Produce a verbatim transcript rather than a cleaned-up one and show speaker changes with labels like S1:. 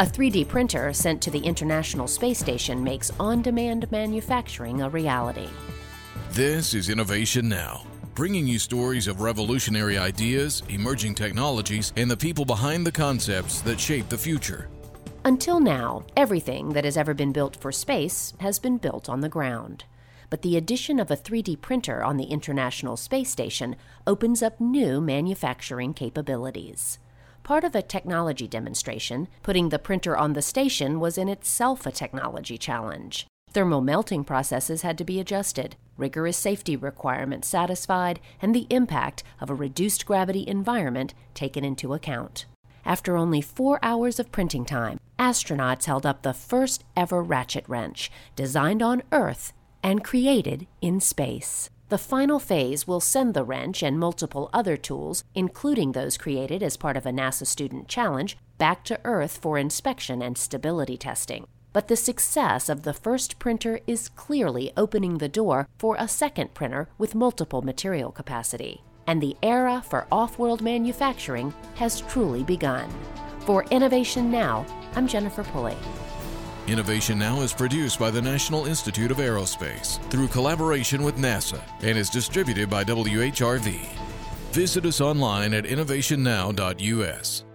S1: A three D printer sent to the International Space Station makes on-demand manufacturing a reality.
S2: This is Innovation Now, bringing you stories of revolutionary ideas, emerging technologies, and the people behind the concepts that shape the future.
S1: Until now, everything that has ever been built for space has been built on the ground. But the addition of a three D printer on the International Space Station opens up new manufacturing capabilities. Part of a technology demonstration, putting the printer on the station was in itself a technology challenge. Thermal melting processes had to be adjusted, rigorous safety requirements satisfied, and the impact of a reduced gravity environment taken into account. After only four hours of printing time, astronauts held up the first ever ratchet wrench, designed on Earth and created in space. The final phase will send the wrench and multiple other tools, including those created as part of a NASA student challenge, back to Earth for inspection and stability testing. But the success of the first printer is clearly opening the door for a second printer with multiple material capacity. And the era for off-world manufacturing has truly begun. For Innovation Now, I'm Jennifer Pulley.
S2: Innovation Now is produced by the National Institute of Aerospace through collaboration with NASA and is distributed by W H R V. Visit us online at innovation now dot U S.